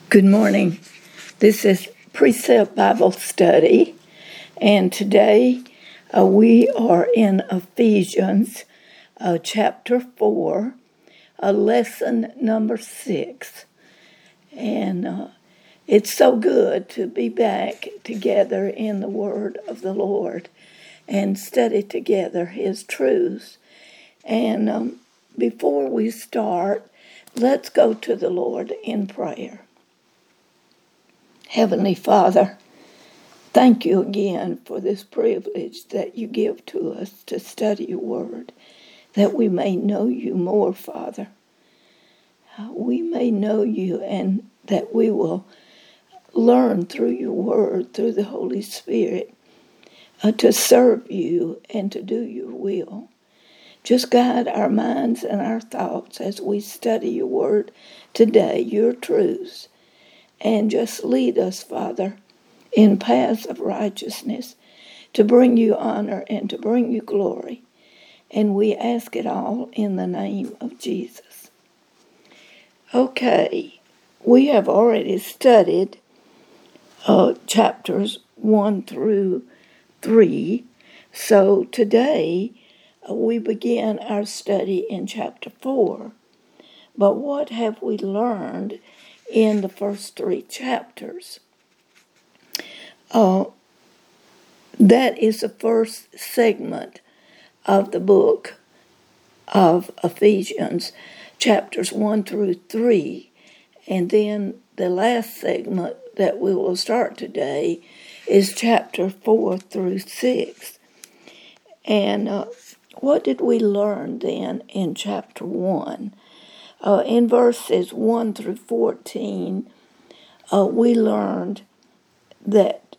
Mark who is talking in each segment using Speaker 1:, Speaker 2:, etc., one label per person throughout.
Speaker 1: Good morning. This is Precept Bible Study, and today we are in Ephesians chapter 4, lesson number 6. And it's so good to be back together in the Word of the Lord and study together His truths. And before we start, let's go to the Lord in prayer. Heavenly Father, thank you again for this privilege that you give to us to study your word, that we may know you more, Father. We may know you and that we will learn through your word, through the Holy Spirit, to serve you and to do your will. Just guide our minds and our thoughts as we study your word today, your truths. And just lead us, Father, in paths of righteousness to bring you honor and to bring you glory. And we ask it all in the name of Jesus. Okay, we have already studied chapters 1 through 3. So today we begin our study in chapter 4. But what have we learned in the first 3 chapters? That is the first segment of the book of Ephesians, chapters 1 through 3. And then the last segment that we will start today is chapter 4 through 6. And what did we learn then in chapter 1? In verses 1 through 14, we learned that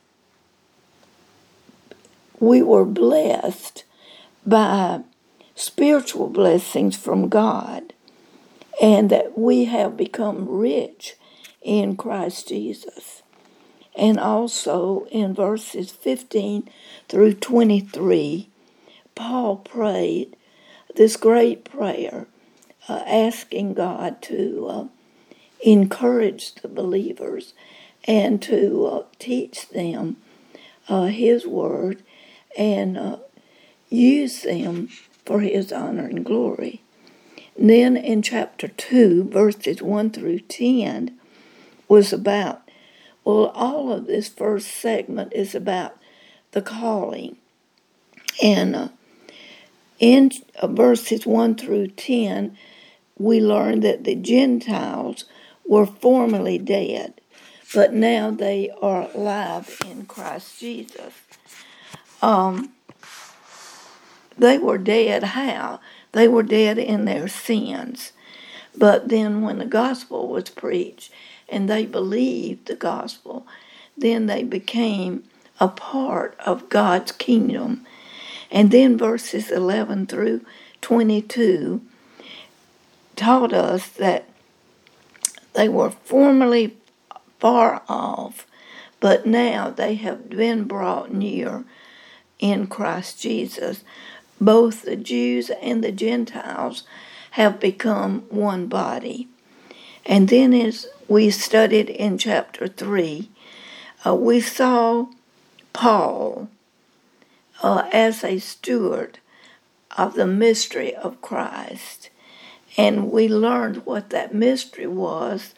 Speaker 1: we were blessed by spiritual blessings from God, and that we have become rich in Christ Jesus. And also in verses 15 through 23, Paul prayed this great prayer, asking God to encourage the believers and to teach them His word and use them for His honor and glory. And then in chapter 2, verses 1 through 10, was about, all of this first segment is about the calling. And in verses 1 through 10, we learned that the Gentiles were formerly dead, but now they are alive in Christ Jesus. They were dead how? They were dead in their sins. But then when the gospel was preached and they believed the gospel, then they became a part of God's kingdom. And then verses 11 through 22 taught us that they were formerly far off, but now they have been brought near in Christ Jesus. Both the Jews and the Gentiles have become one body. And then as we studied in chapter 3, we saw Paul as a steward of the mystery of Christ. And we learned what that mystery was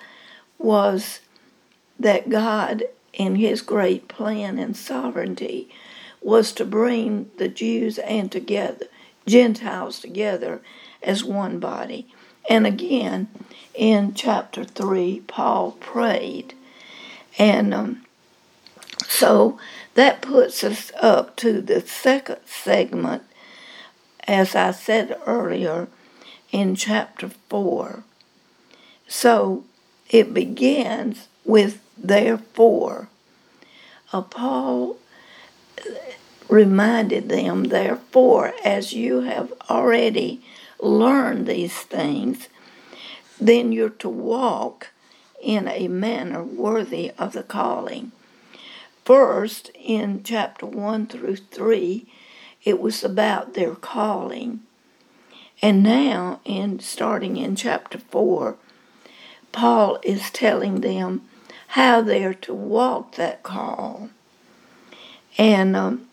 Speaker 1: that God, in His great plan and sovereignty, was to bring the Jews and Gentiles together as one body. And again, in chapter 3, Paul prayed. And so that puts us up to the second segment, as I said earlier, in chapter 4. So it begins with therefore. Paul reminded them, therefore, as you have already learned these things, then you're to walk in a manner worthy of the calling. First, in chapter 1 through 3, it was about their calling. And now, starting in chapter 4, Paul is telling them how they're to walk that call. And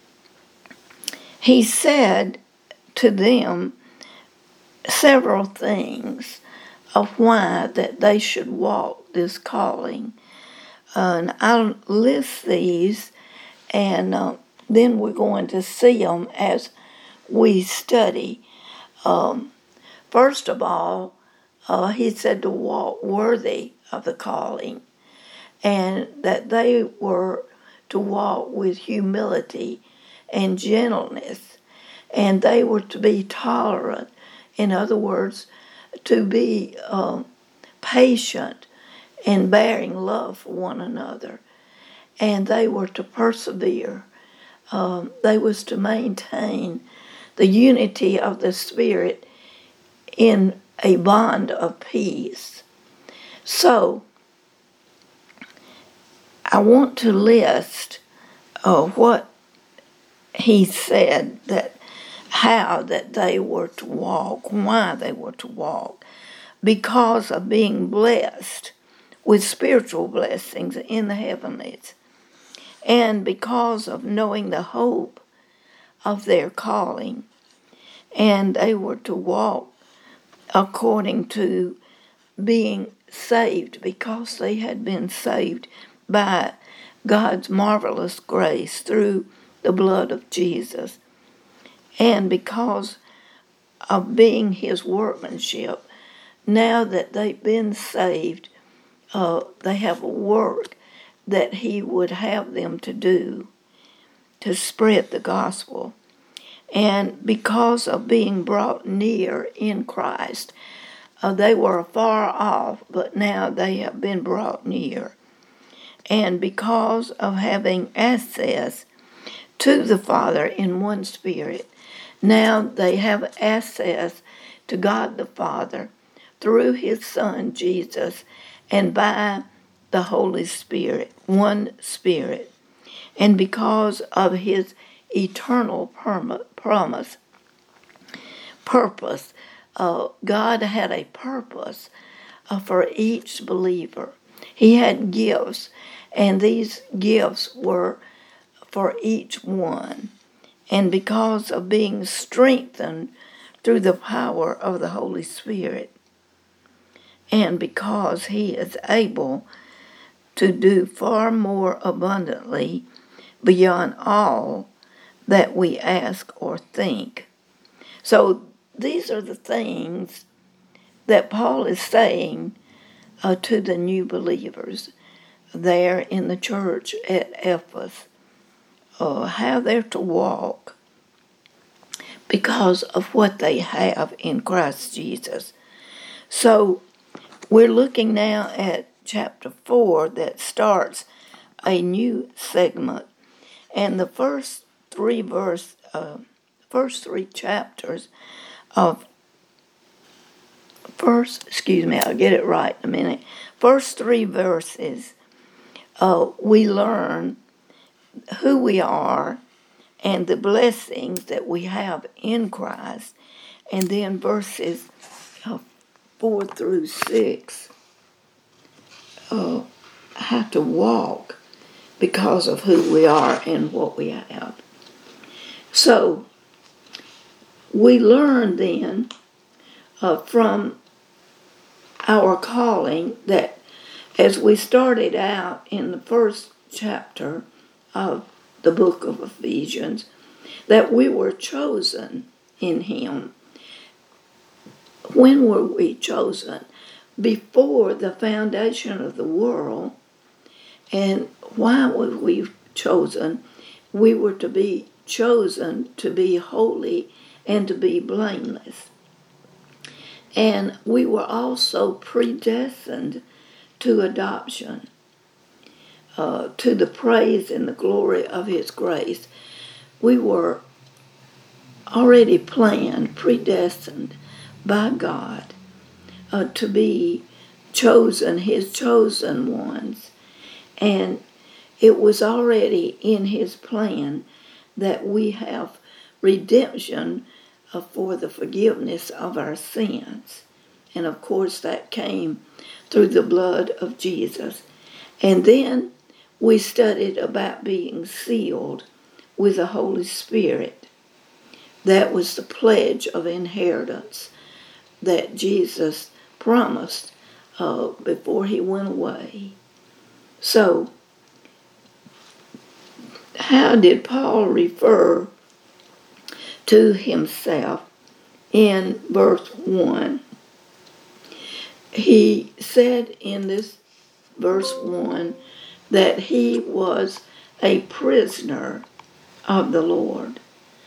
Speaker 1: he said to them several things of why that they should walk this calling. And I'll list these, and then we're going to see them as we study. First of all, he said to walk worthy of the calling, and that they were to walk with humility and gentleness, and they were to be tolerant. In other words, to be patient and bearing love for one another. And they were to persevere. They was to maintain the unity of the Spirit in a bond of peace. So, I want to list what he said, that how that they were to walk, why they were to walk, because of being blessed with spiritual blessings in the heavenlies, and because of knowing the hope of their calling, and they were to walk according to being saved, because they had been saved by God's marvelous grace through the blood of Jesus, and because of being his workmanship. Now that they've been saved, they have a work that he would have them to do to spread the gospel. And because of being brought near in Christ, they were far off, but now they have been brought near. And because of having access to the Father in one Spirit, now they have access to God the Father through his Son, Jesus, and by the Holy Spirit, one Spirit. And because of his eternal purpose, God had a purpose for each believer. He had gifts, and these gifts were for each one. And because of being strengthened through the power of the Holy Spirit, and because he is able to do far more abundantly beyond all that we ask or think. So these are the things that Paul is saying to the new believers there in the church at Ephesus, how they're to walk because of what they have in Christ Jesus. So we're looking now at chapter 4 that starts a new segment, and the first three chapters of I'll get it right in a minute. First 3 verses, we learn who we are and the blessings that we have in Christ. And then verses 4 through 6, how to walk because of who we are and what we have. So we learn then from our calling that as we started out in the first chapter of the book of Ephesians, that we were chosen in him. When were we chosen? Before the foundation of the world. And why were we chosen? We were to be chosen to be holy and to be blameless. And we were also predestined to adoption, to the praise and the glory of his grace. We were already planned, predestined by God to be chosen, his chosen ones. And it was already in his plan that we have redemption for the forgiveness of our sins. And of course that came through the blood of Jesus. And then we studied about being sealed with the Holy Spirit. That was the pledge of inheritance that Jesus promised before he went away. So, how did Paul refer to himself in verse 1? He said in this verse 1 that he was a prisoner of the Lord.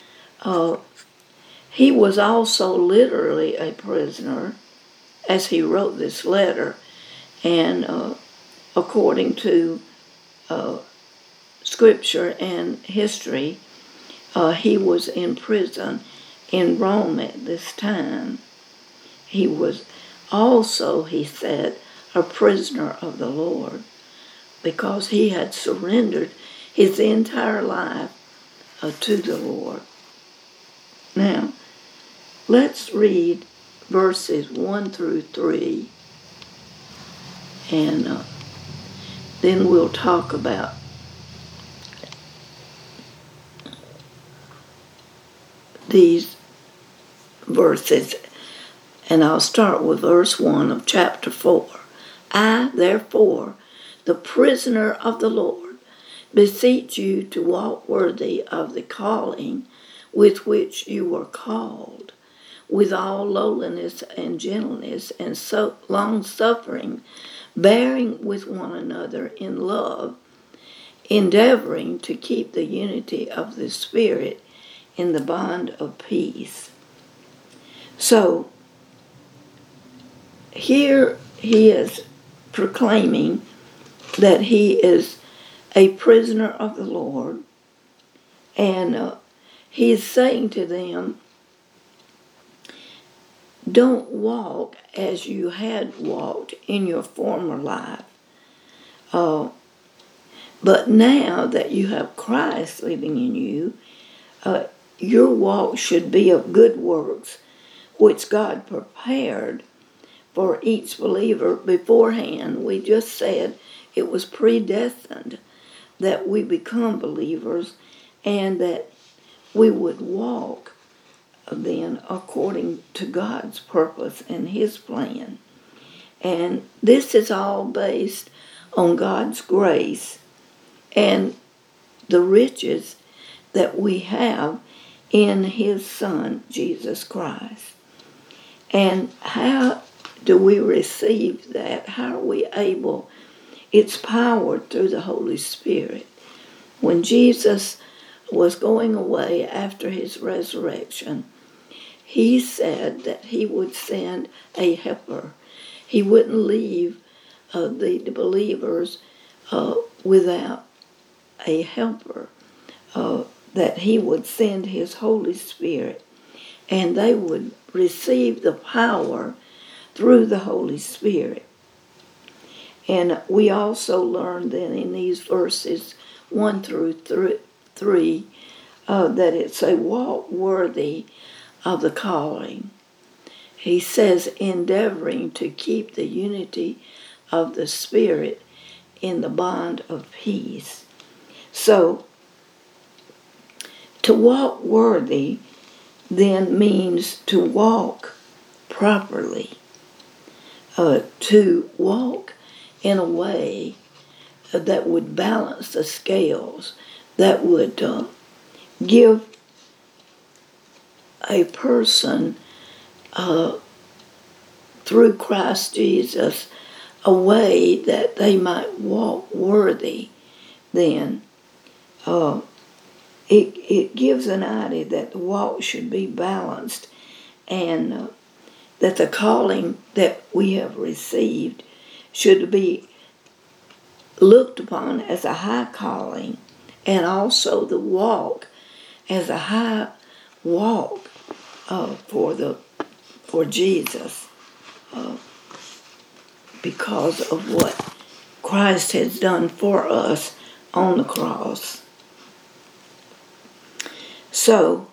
Speaker 1: He was also literally a prisoner as he wrote this letter, and according to Scripture and history, he was in prison in Rome at this time. He was also, he said, a prisoner of the Lord because he had surrendered his entire life to the Lord. Now, let's read verses 1 through 3, and then we'll talk about these verses. And I'll start with verse 1 of chapter 4. I, therefore, the prisoner of the Lord, beseech you to walk worthy of the calling with which you were called, with all lowliness and gentleness and so long-suffering, bearing with one another in love, endeavoring to keep the unity of the Spirit in the bond of peace. So, here he is proclaiming that he is a prisoner of the Lord, and he is saying to them, don't walk as you had walked in your former life. But now that you have Christ living in you, your walk should be of good works, which God prepared for each believer beforehand. We just said it was predestined that we become believers and that we would walk then according to God's purpose and his plan. And this is all based on God's grace and the riches that we have in his Son, Jesus Christ. And how do we receive that? How are we able? It's powered through the Holy Spirit. When Jesus was going away after his resurrection, he said that he would send a helper. He wouldn't leave the believers without a helper, that he would send his Holy Spirit, and they would receive the power through the Holy Spirit. And we also learned then in these verses 1 through 3 that it's a walk worthy of the calling. He says, endeavoring to keep the unity of the Spirit in the bond of peace. So, to walk worthy then means to walk properly, to walk in a way that would balance the scales, that would give a person through Christ Jesus a way that they might walk worthy. Then it gives an idea that the walk should be balanced, and that the calling that we have received should be looked upon as a high calling, and also the walk as a high walk for Jesus, because of what Christ has done for us on the cross. So,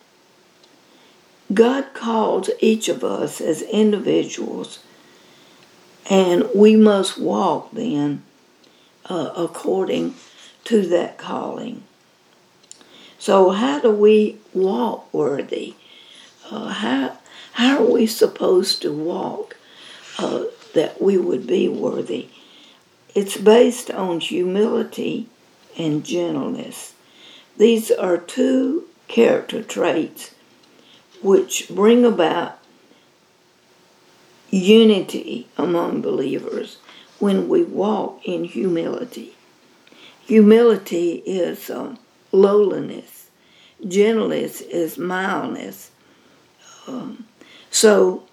Speaker 1: God calls each of us as individuals, and we must walk then according to that calling. So how do we walk worthy? How are we supposed to walk that we would be worthy? It's based on humility and gentleness. These are two character traits which bring about unity among believers when we walk in humility. Humility is lowliness. Gentleness is mildness. So,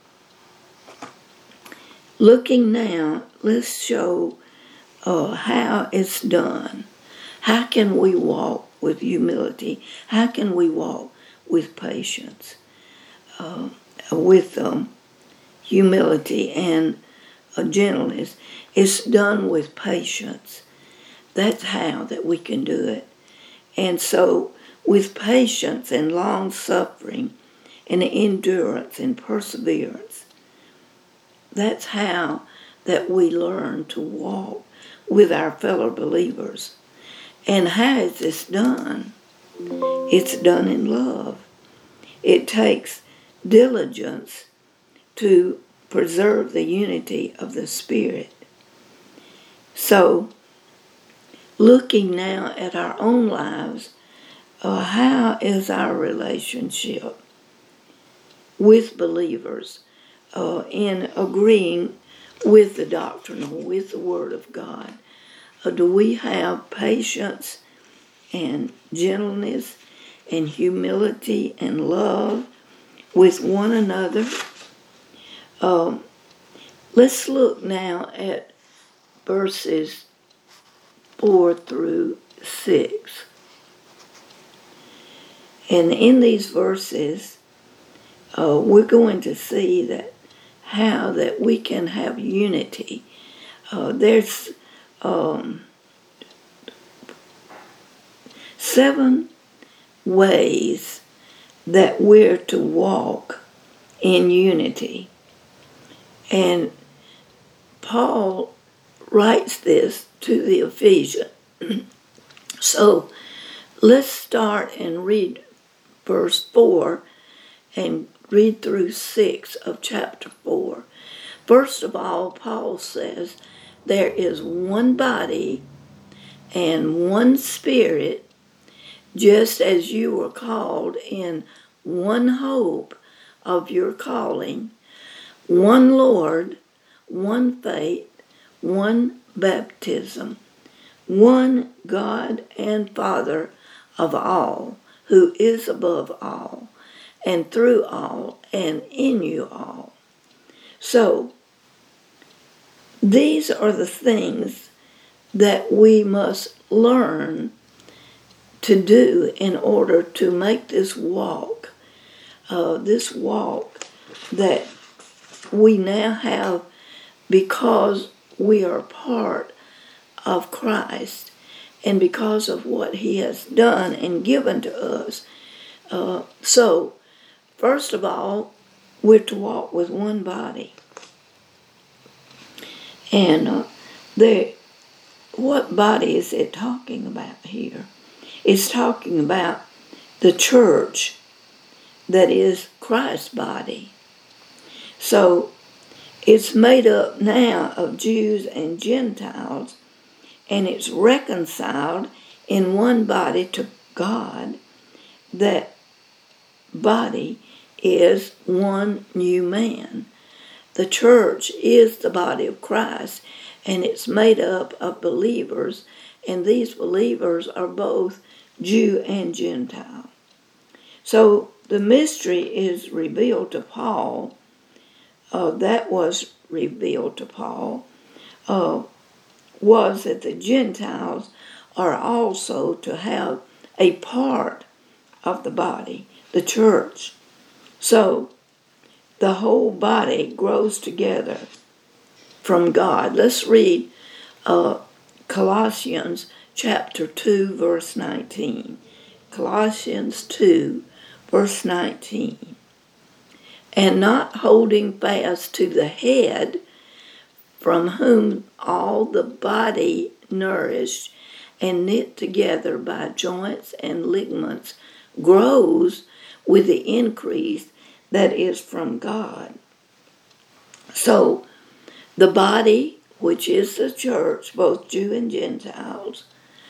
Speaker 1: looking now, let's show how it's done. How can we walk with humility? How can we walk with patience? With humility and gentleness. It's done with patience. That's how that we can do it. And so with patience and long suffering and endurance and perseverance, that's how that we learn to walk with our fellow believers. And how is this done? It's done in love. It takes diligence to preserve the unity of the Spirit. So, looking now at our own lives, how is our relationship with believers in agreeing with the doctrine, with the Word of God? Do we have patience and gentleness and humility and love with one another? Let's look now at verses 4 through 6. And in these verses, we're going to see that how that we can have unity. There's 7 ways that we're to walk in unity. And Paul writes this to the Ephesians. So let's start and read verse 4 and read through 6 of chapter 4. First of all, Paul says there is one body and one Spirit, just as you were called in one hope of your calling, one Lord, one faith, one baptism, one God and Father of all, who is above all, and through all, and in you all. So, these are the things that we must learn to do in order to make this walk that we now have because we are part of Christ and because of what He has done and given to us. So, first of all, we're to walk with one body. And what body is it talking about here? It's talking about the church that is Christ's body. So it's made up now of Jews and Gentiles, and it's reconciled in one body to God. That body is one new man. The church is the body of Christ, and it's made up of believers, and these believers are both Jew and Gentile. So the mystery is revealed to Paul, that was revealed to Paul, was that the Gentiles are also to have a part of the body, the church. So the whole body grows together from God. Let's read Colossians chapter 2, verse 19. Colossians 2, verse 19. And not holding fast to the head, from whom all the body nourished and knit together by joints and ligaments, grows with the increase that is from God. So the body, which is the church, both Jew and Gentiles,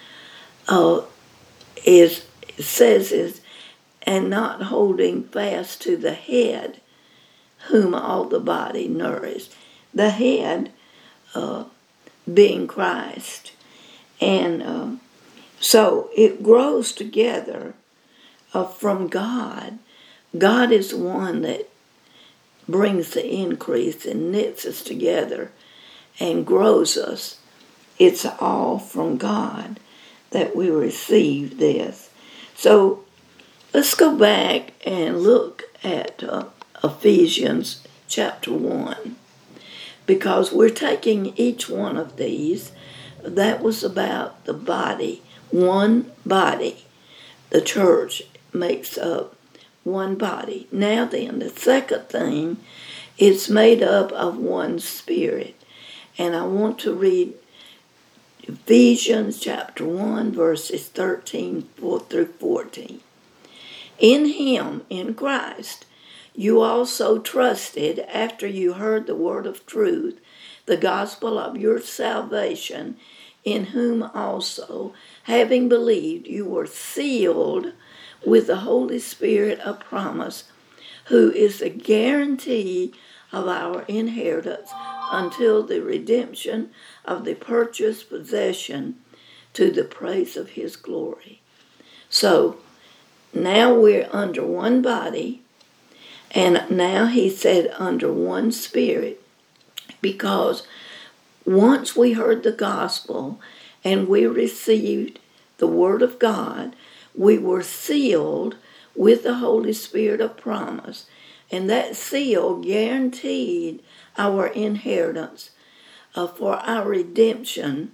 Speaker 1: is and not holding fast to the head, whom all the body nourished. The head being Christ. And so it grows together from God. God is the one that brings the increase and knits us together and grows us. It's all from God that we receive this. So let's go back and look at Ephesians chapter 1, because we're taking each one of these. That was about the body, one body. The church makes up one body. Now then, the second thing, it's made up of one spirit. And I want to read Ephesians chapter 1, verses 13 through 14. In him, in Christ, you also trusted after you heard the word of truth, the gospel of your salvation, in whom also, having believed, you were sealed with the Holy Spirit of promise, who is the guarantee of our inheritance until the redemption of the purchased possession, to the praise of his glory. So now we're under one body, and now he said under one spirit, because once we heard the gospel and we received the word of God, we were sealed with the Holy Spirit of promise, and that seal guaranteed our inheritance for our redemption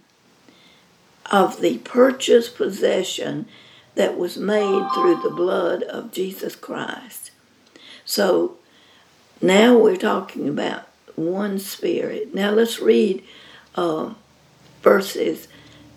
Speaker 1: of the purchased possession that was made through the blood of Jesus Christ. So now we're talking about one spirit. Now let's read verses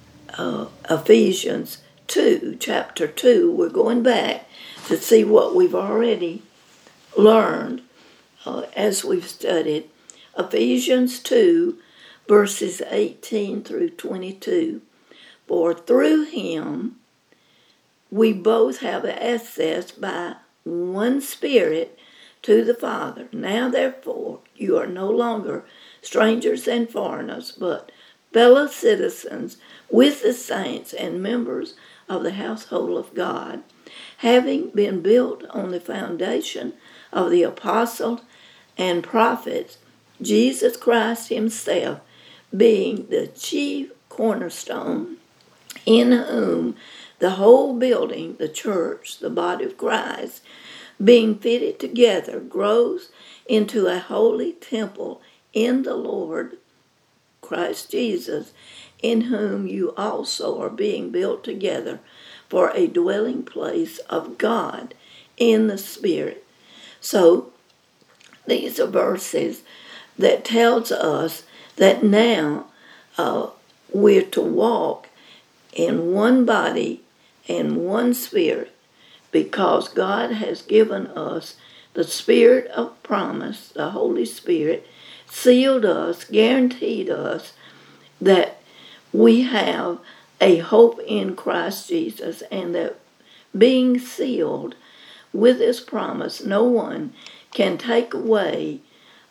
Speaker 1: Ephesians 2, chapter 2. We're going back to see what we've already learned as we've studied. Ephesians 2, verses 18 through 22. For through him we both have access by one Spirit to the Father. Now therefore you are no longer strangers and foreigners, but fellow citizens with the saints and members of the household of God, having been built on the foundation of the apostles and prophets, Jesus Christ himself being the chief cornerstone, in whom the whole building, the church, the body of Christ, being fitted together, grows into a holy temple in the Lord Christ Jesus, in whom you also are being built together for a dwelling place of God in the Spirit. So these are verses that tells us that now we're to walk in one body and one spirit, because God has given us the Spirit of promise, the Holy Spirit, sealed us, guaranteed us that we have a hope in Christ Jesus, and that being sealed with this promise, no one can take away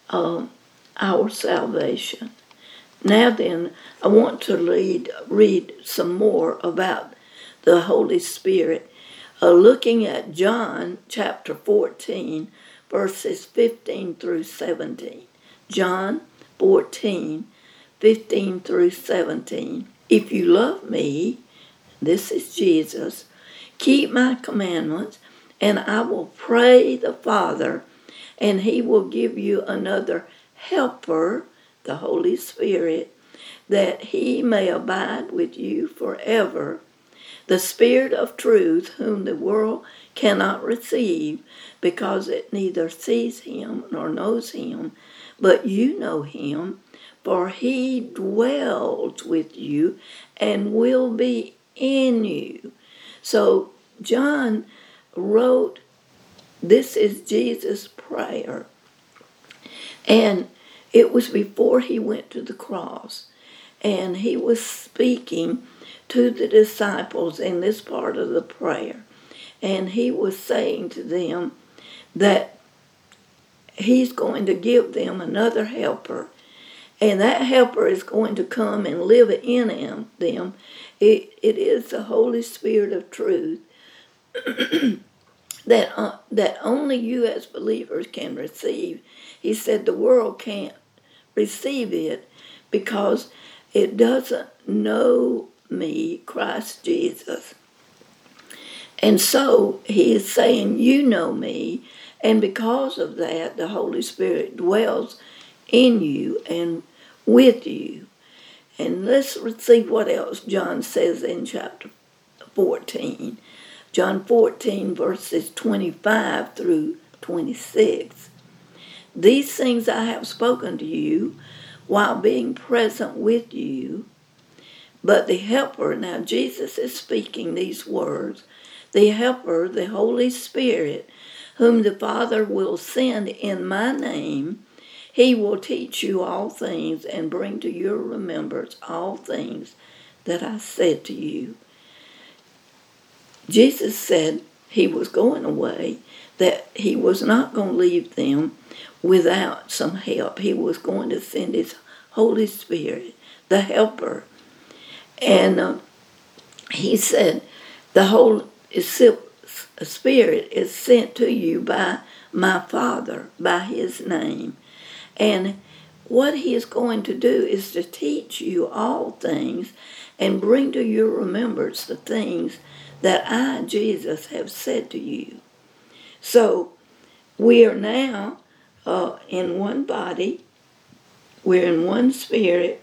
Speaker 1: our salvation. Now then, I want to read some more about the Holy Spirit, looking at John chapter 14, verses 15 through 17. John 14, 15 through 17. If you love me, this is Jesus, keep my commandments, and I will pray the Father, and he will give you another helper, the Holy Spirit, that he may abide with you forever. The Spirit of truth, whom the world cannot receive, because it neither sees him nor knows him, but you know him, for he dwells with you and will be in you. So John wrote, this is Jesus' prayer. And it was before he went to the cross. And he was speaking to the disciples in this part of the prayer. And he was saying to them that he's going to give them another helper. And that helper is going to come and live in them. It is the Holy Spirit of truth that only you as believers can receive. He said the world can't receive it because it doesn't know me, Christ Jesus. And so he is saying, you know me, and because of that, the Holy Spirit dwells in you and with you. And let's see what else John says in chapter 14. John 14, verses 25 through 26. These things I have spoken to you while being present with you. But the Helper, now Jesus is speaking these words, the Helper, the Holy Spirit, whom the Father will send in my name, he will teach you all things and bring to your remembrance all things that I said to you. Jesus said he was going away, that he was not going to leave them without some help. He was going to send his Holy Spirit, the Helper. And he said the Holy Spirit is sent to you by my Father, by his name. And what he is going to do is to teach you all things and bring to your remembrance the things that I, Jesus, have said to you. So we are now in one body. We're in one spirit.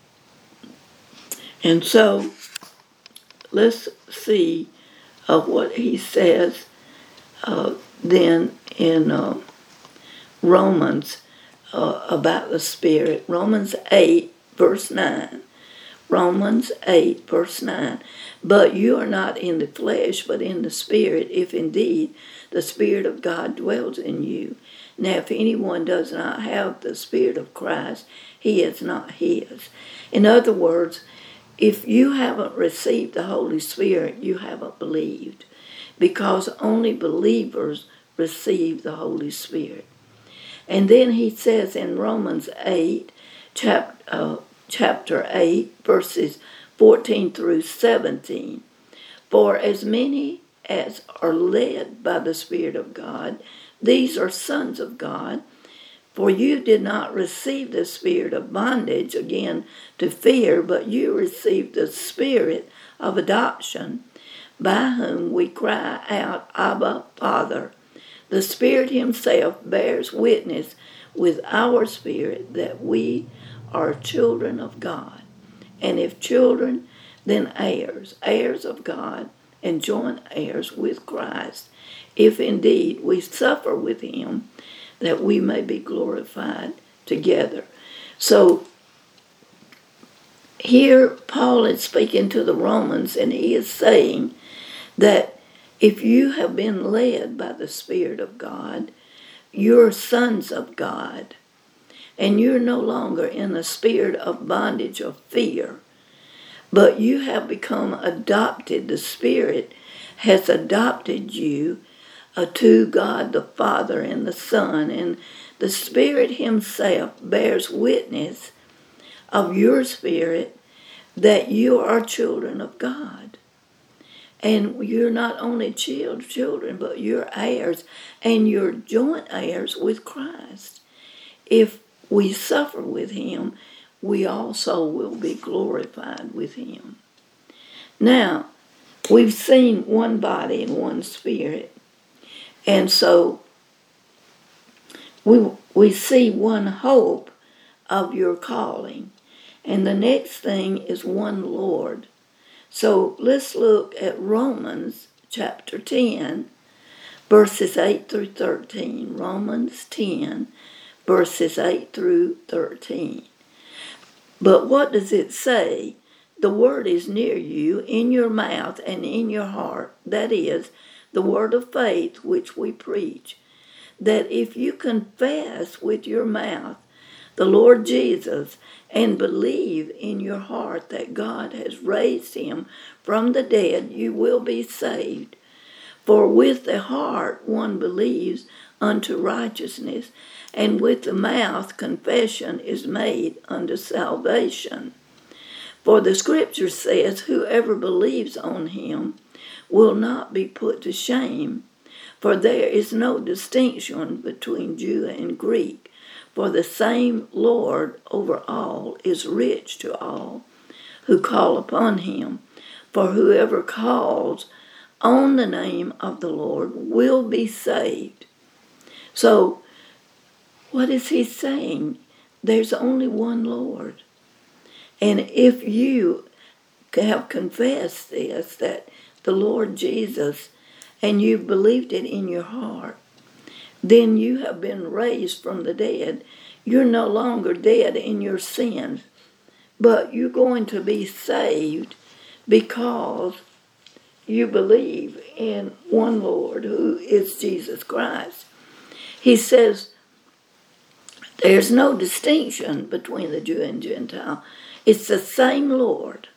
Speaker 1: And so let's see what he says then in Romans about the Spirit. Romans 8, verse 9. Romans 8, verse 9. But you are not in the flesh, but in the Spirit, if indeed the Spirit of God dwells in you. Now, if anyone does not have the Spirit of Christ, he is not his. In other words, if you haven't received the Holy Spirit, you haven't believed, because only believers receive the Holy Spirit. And then he says in Romans 8, chapter 8, verses 14 through 17, for as many as are led by the Spirit of God, these are sons of God. For you did not receive the spirit of bondage, again, to fear, but you received the Spirit of adoption, by whom we cry out, Abba, Father. The Spirit himself bears witness with our spirit that we are children of God. And if children, then heirs, heirs of God, and joint heirs with Christ, if indeed we suffer with him, that we may be glorified together. So here Paul is speaking to the Romans, and he is saying that if you have been led by the Spirit of God, you're sons of God, and you're no longer in a spirit of bondage or fear, but you have become adopted. The Spirit has adopted you to God the Father and the Son, and the Spirit himself bears witness of your spirit that you are children of God. And you're not only children, but you're heirs, and you're joint heirs with Christ. If we suffer with him, we also will be glorified with him. Now, we've seen one body and one spirit. And so we see one hope of your calling. And the next thing is one Lord. So let's look at Romans chapter 10, verses 8 through 13. Romans 10, verses 8 through 13. But what does it say? The word is near you, in your mouth and in your heart. That is, the word of faith which we preach. That if you confess with your mouth the Lord Jesus and believe in your heart that God has raised him from the dead, you will be saved. For with the heart one believes unto righteousness, and with the mouth confession is made unto salvation. For the scripture says, whoever believes on him will not be put to shame. For there is no distinction between Jew and Greek, for the same Lord over all is rich to all who call upon him. For whoever calls on the name of the Lord will be saved. So, what is he saying? There's only one Lord. And if you have confessed this, that the Lord Jesus, and you've believed it in your heart, then you have been raised from the dead. You're no longer dead in your sins, but you're going to be saved because you believe in one Lord, who is Jesus Christ. He says there's no distinction between the Jew and Gentile. It's the same Lord.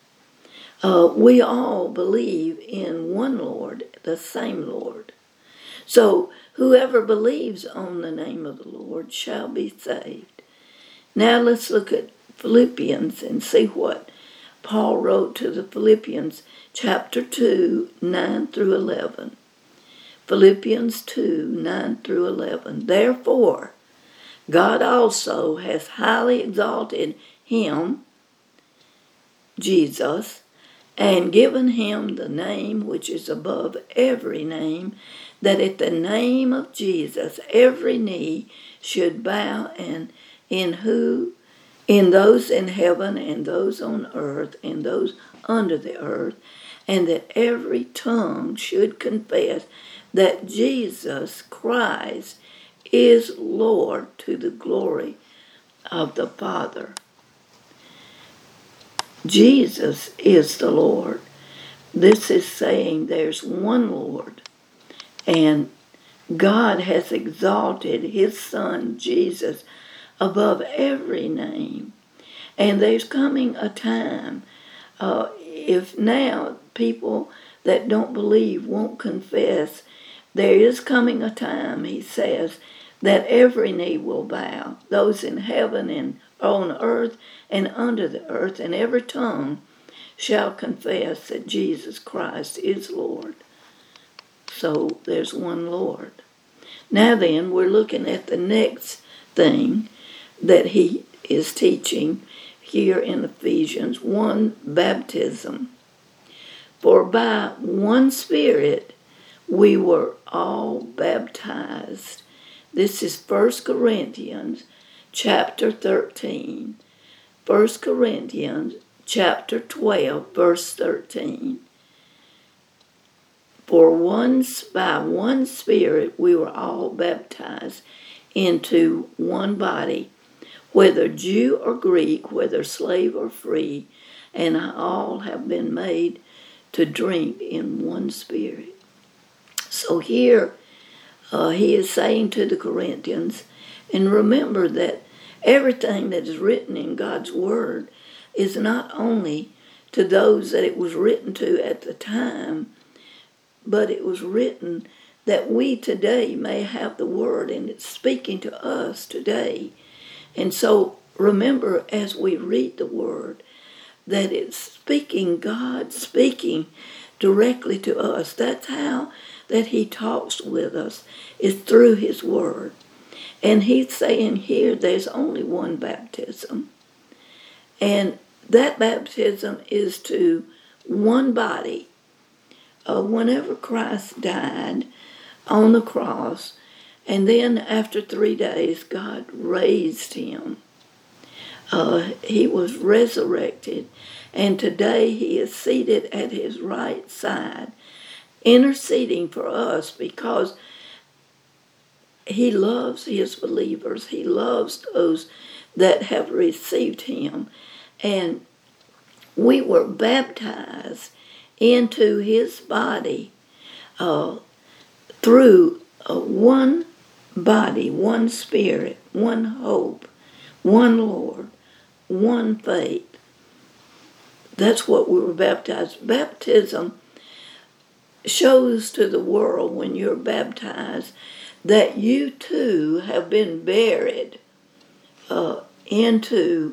Speaker 1: We all believe in one Lord, the same Lord. So whoever believes on the name of the Lord shall be saved. Now let's look at Philippians and see what Paul wrote to the Philippians, chapter 2, 9 through 11. Philippians 2, 9 through 11. Therefore, God also has highly exalted him, Jesus, and given him the name which is above every name, that at the name of Jesus every knee should bow, and in those in heaven and those on earth and those under the earth, and that every tongue should confess that Jesus Christ is Lord, to the glory of the Father. Jesus is the Lord. This is saying there's one Lord, and God has exalted his Son, Jesus, above every name. And there's coming a time, if now people that don't believe won't confess, there is coming a time, he says, that every knee will bow, those in heaven and on earth and under the earth, and every tongue shall confess that Jesus Christ is Lord. So there's one Lord. Now then, we're looking at the next thing that he is teaching here in Ephesians 1, baptism. For by one Spirit we were all baptized. This is 1 Corinthians chapter 13. 1 Corinthians chapter 12, verse 13. For by one Spirit we were all baptized into one body, whether Jew or Greek, whether slave or free, and all have been made to drink in one Spirit. So here he is saying to the Corinthians, and remember that everything that is written in God's Word is not only to those that it was written to at the time, but it was written that we today may have the Word, and it's speaking to us today. And so remember, as we read the Word, that it's speaking, God speaking directly to us. That's how that he talks with us, is through his Word. And he's saying here there's only one baptism. And that baptism is to one body. Whenever Christ died on the cross, and then after 3 days, God raised him. He was resurrected, and today he is seated at his right side, interceding for us because he loves his believers. He loves those that have received him. And we were baptized into his body through one body, one spirit, one hope, one Lord, one faith. That's what we were baptized. Baptism shows to the world, when you're baptized, that you too have been buried into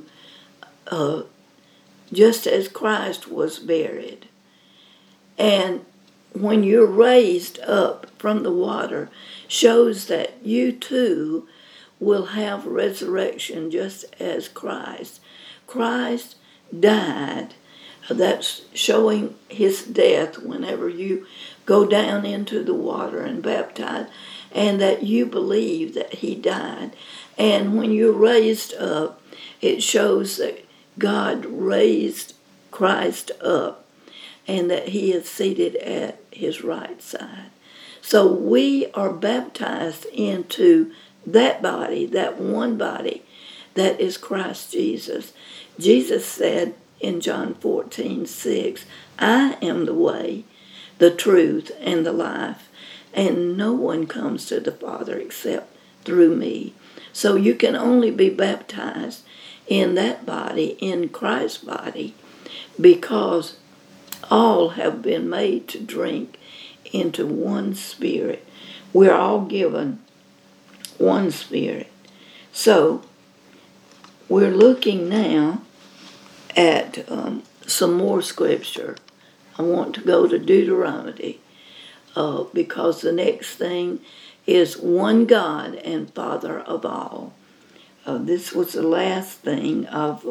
Speaker 1: just as Christ was buried. And when you're raised up from the water, shows that you too will have resurrection just as Christ. Christ died. That's showing his death whenever you go down into the water and baptize, and that you believe that he died. And when you're raised up, it shows that God raised Christ up and that he is seated at his right side. So we are baptized into that body, that one body, that is Christ Jesus. Jesus said in John 14:6, I am the way, the truth, and the life, and no one comes to the Father except through me. So you can only be baptized in that body, in Christ's body, because all have been made to drink into one spirit. We're all given one spirit. So we're looking now at some more scripture. I want to go to Deuteronomy because the next thing is one God and Father of all. This was the last thing of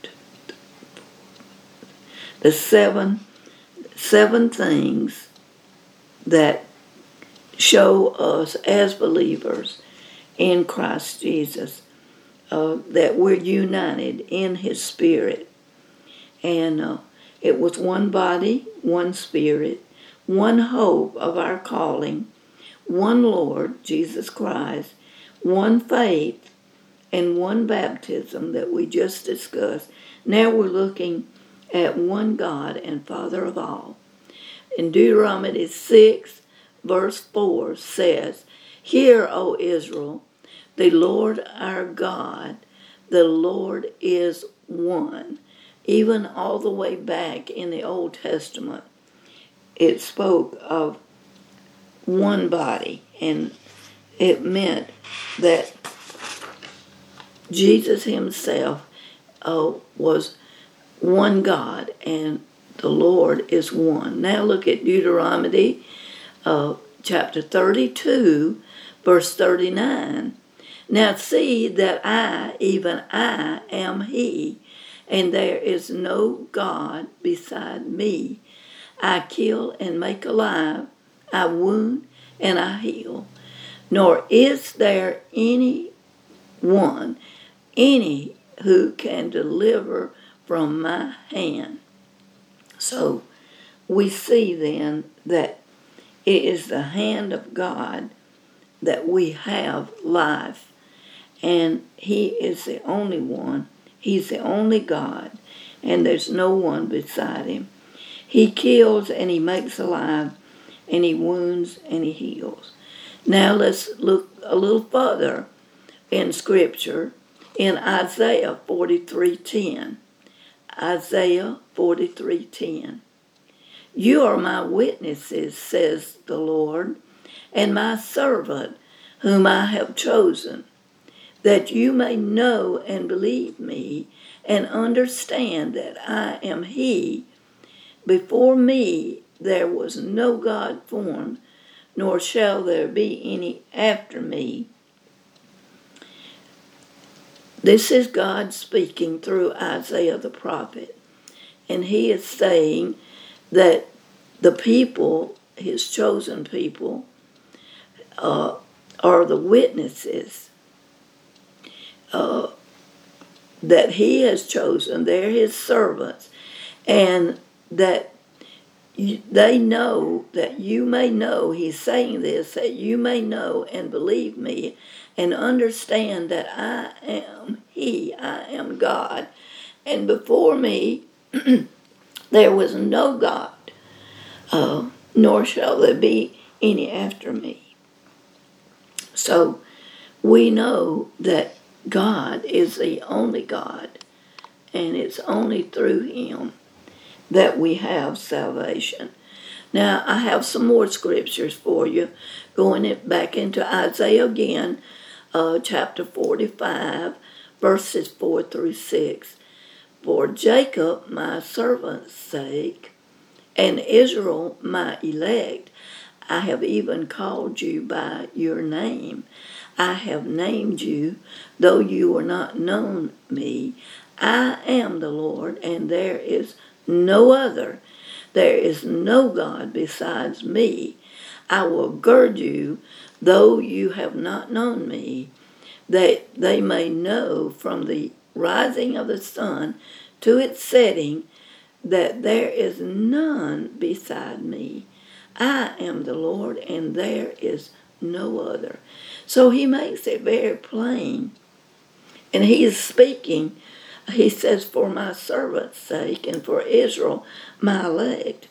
Speaker 1: the seven things that show us as believers in Christ Jesus that we're united in his spirit. And it was one body, one spirit, one hope of our calling, one Lord, Jesus Christ, one faith, and one baptism that we just discussed. Now we're looking at one God and Father of all. In Deuteronomy 6, verse 4 says, Hear, O Israel, the Lord our God, the Lord is one. Even all the way back in the Old Testament, it spoke of one body, and it meant that Jesus himself was one God, and the Lord is one. Now look at Deuteronomy chapter 32, verse 39. Now see that I, even I, am he, and there is no God beside me. I kill and make alive, I wound and I heal. Nor is there any who can deliver from my hand. So we see then that it is the hand of God that we have life, and he is the only one. He's the only God, and there's no one beside him. He kills and he makes alive, and he wounds and he heals. Now let's look a little further in Scripture in Isaiah 43:10. Isaiah 43:10. You are my witnesses, says the Lord, and my servant whom I have chosen, that you may know and believe me and understand that I am he. Before me there was no God formed, nor shall there be any after me. This is God speaking through Isaiah the prophet, and he is saying that the people, his chosen people, are the witnesses that he has chosen. They're his servants, and that they know, that you may know, he's saying this, that you may know and believe me and understand that I am he, I am God, And before me there was no God, nor shall there be any after me. So we know that God is the only God, and it's only through him that we have salvation. Now, I have some more scriptures for you, going back into Isaiah again, chapter 45, verses 4 through 6. For Jacob, my servant's sake, and Israel, my elect, I have even called you by your name. I have named you, though you were not known me. I am the Lord, and there is no other. There is no God besides me. I will gird you, though you have not known me, that they may know from the rising of the sun to its setting that there is none beside me. I am the Lord, and there is no other. So he makes it very plain. And he is speaking, he says, for my servant's sake and for Israel, my elect.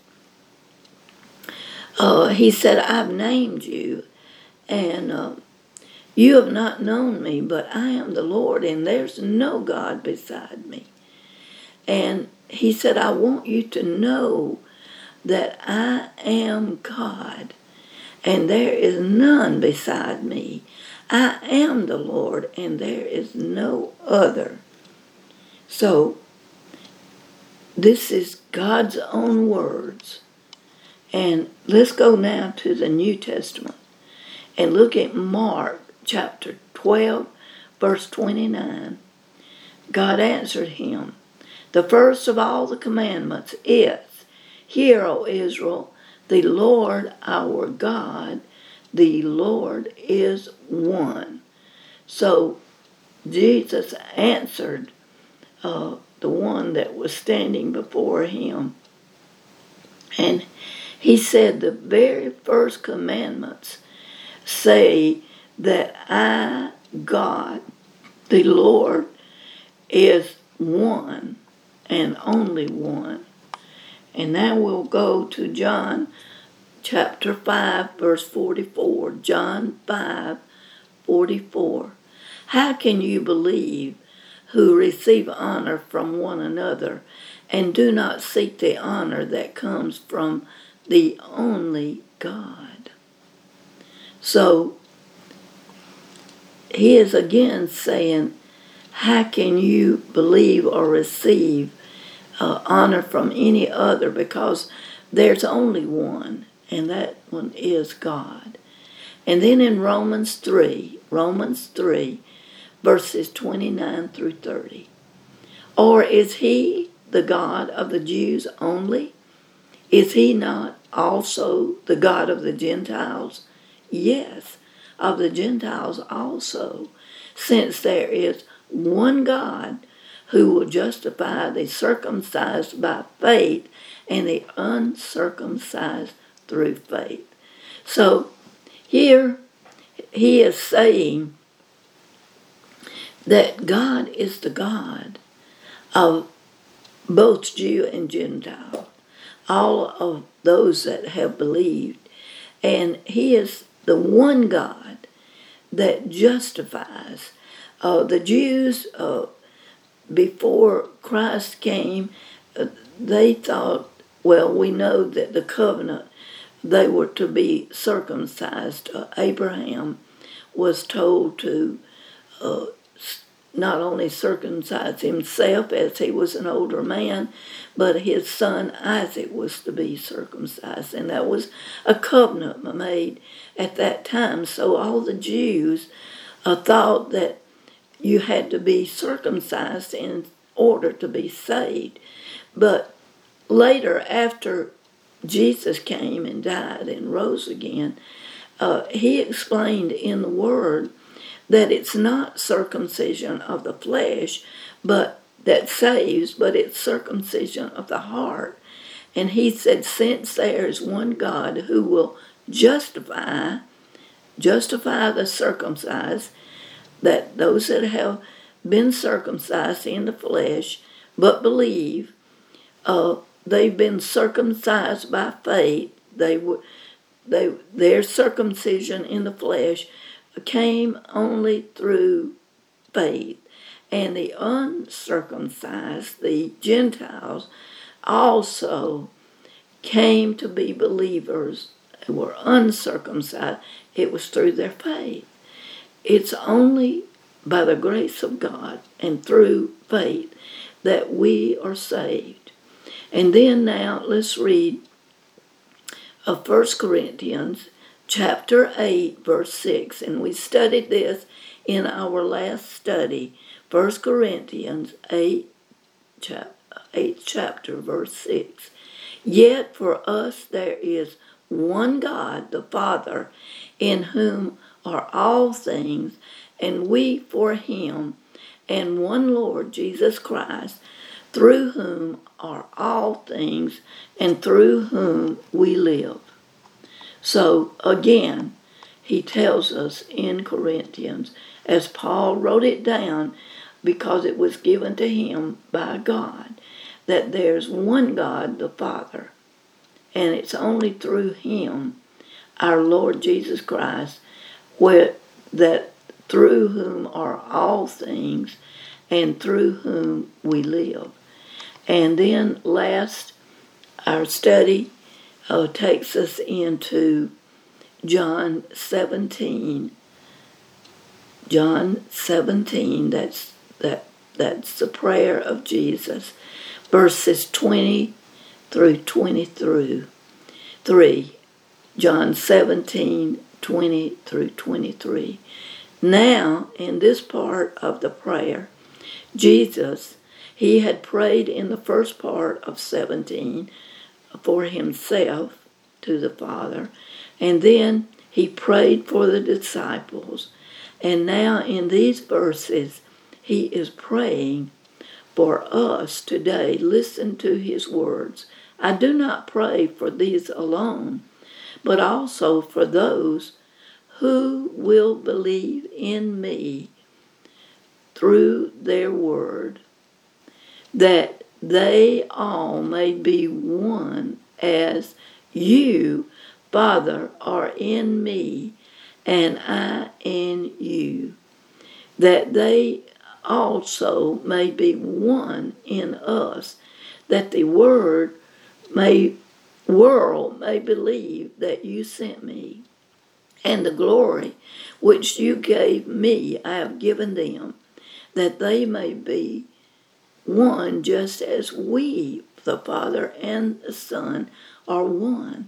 Speaker 1: He said, I've named you, and you have not known me, but I am the Lord, and there's no God beside me. And he said, I want you to know that I am God, and there is none beside me. I am the Lord, and there is no other. So, this is God's own words. And let's go now to the New Testament and look at Mark chapter 12, verse 29. God answered him, the first of all the commandments is, Hear, O Israel, the Lord our God, the Lord is one. So Jesus answered the one that was standing before him. And he said the very first commandments say that I, God, the Lord, is one and only one. And now we'll go to John chapter 5, verse 44. John 5, 44. How can you believe who receive honor from one another and do not seek the honor that comes from the only God? So he is again saying, how can you believe or receive honor from any other, because there's only one, and that one is God. And then in Romans 3, verses 29 through 30. Or is he the God of the Jews only? Is he not also the God of the Gentiles? Yes, of the Gentiles also, since there is one God who will justify the circumcised by faith and the uncircumcised through faith. So here he is saying that God is the God of both Jew and Gentile, all of those that have believed. And he is the one God that justifies. The Jews, before Christ came, they thought, well, we know that the covenant, they were to be circumcised. Abraham was told to not only circumcise himself as he was an older man, but his son Isaac was to be circumcised. And that was a covenant made at that time. So all the Jews thought that you had to be circumcised in order to be saved. But later, after Jesus came and died and rose again, he explained in the Word that it's not circumcision of the flesh but that saves, but it's circumcision of the heart. And he said, since there is one God who will justify the circumcised, that those that have been circumcised in the flesh but believe. They've been circumcised by faith. Their circumcision in the flesh came only through faith. And the uncircumcised, the Gentiles, also came to be believers who were uncircumcised. It was through their faith. It's only by the grace of God and through faith that we are saved. And then now let's read 1 Corinthians chapter 8, verse 6. And we studied this in our last study. 1 Corinthians 8, chapter, verse 6. Yet for us there is one God, the Father, in whom are all things, and we for him, and one Lord Jesus Christ, through whom are all things, and through whom we live. So again, he tells us in Corinthians, as Paul wrote it down because it was given to him by God, that there's one God, the Father, and it's only through him, our Lord Jesus Christ, through whom are all things, and through whom we live. And then last, our study takes us into John 17. John 17, that's the prayer of Jesus, verses 20 through 23. John 17, 20 through 23. Now, in this part of the prayer, Jesus, he had prayed in the first part of 17 for himself to the Father, and then he prayed for the disciples. And now in these verses, he is praying for us today. Listen to his words. I do not pray for these alone, but also for those who will believe in me through their word, that they all may be one as you, Father, are in me and I in you, that they also may be one in us, that the world may believe that you sent me. And the glory which you gave me I have given them, that they may be one just as we, the Father and the Son, are one.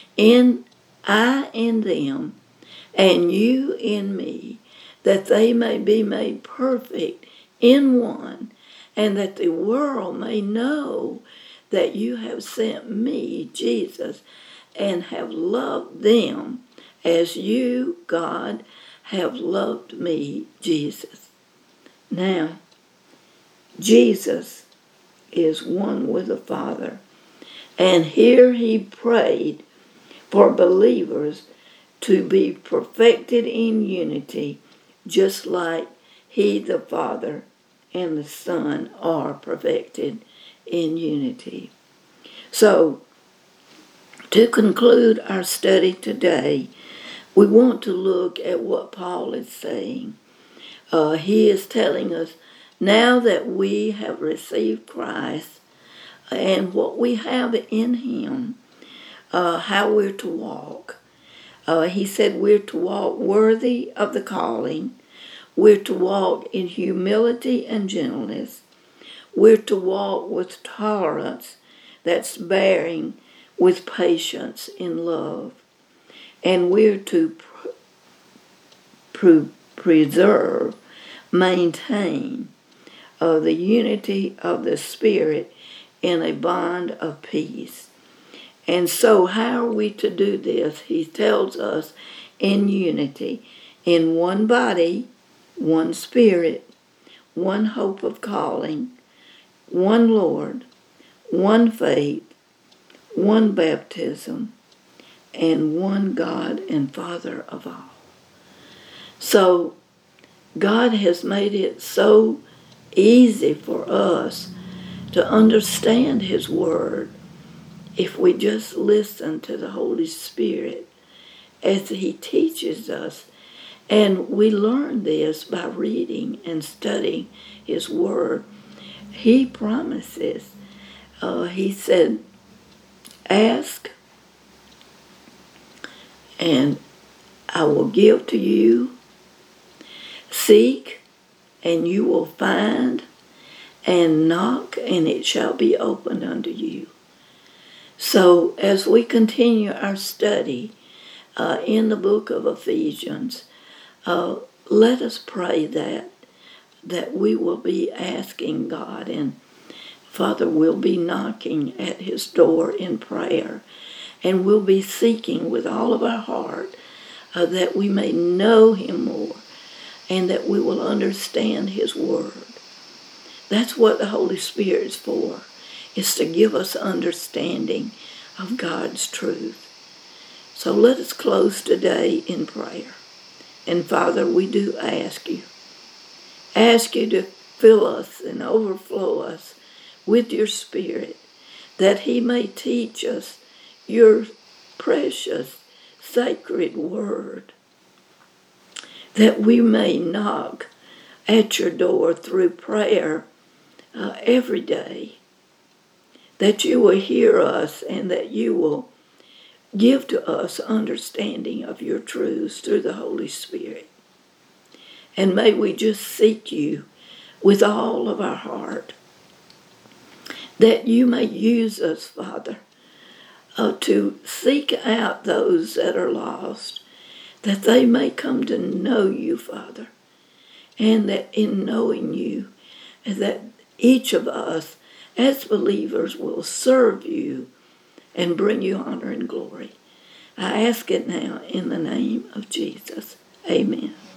Speaker 1: I in them, and you in me, that they may be made perfect in one, and that the world may know that you have sent me, Jesus, and have loved them as you, God, have loved me, Jesus. Now, Jesus is one with the Father, and here he prayed for believers to be perfected in unity, just like he, the Father, and the Son are perfected in unity. So, to conclude our study today, we want to look at what Paul is saying. He is telling us, now that we have received Christ and what we have in him, how we're to walk. He said we're to walk worthy of the calling. We're to walk in humility and gentleness. We're to walk with tolerance, that's bearing with patience in love. And we're to preserve, maintain the unity of the Spirit in a bond of peace. And so how are we to do this? He tells us in unity, in one body, one Spirit, one hope of calling, one Lord, one faith, one baptism, and one God and Father of all. So God has made it so easy for us to understand His Word if we just listen to the Holy Spirit as He teaches us. And we learn this by reading and studying His Word. He promises, He said, ask and I will give to you. Seek and you will find, and knock and it shall be opened unto you. So as we continue our study in the book of Ephesians, let us pray that we will be asking God, and Father will be knocking at His door in prayer, and we'll be seeking with all of our heart that we may know Him more, and that we will understand His Word. That's what the Holy Spirit is for, is to give us understanding of God's truth. So let us close today in prayer. And Father, we do ask you to fill us and overflow us with your Spirit, that He may teach us your precious, sacred Word, that we may knock at your door through prayer every day, that you will hear us and that you will give to us understanding of your truths through the Holy Spirit. And may we just seek you with all of our heart, that you may use us, Father, to seek out those that are lost, that they may come to know you, Father, and that in knowing you, that each of us as believers will serve you and bring you honor and glory. I ask it now in the name of Jesus. Amen.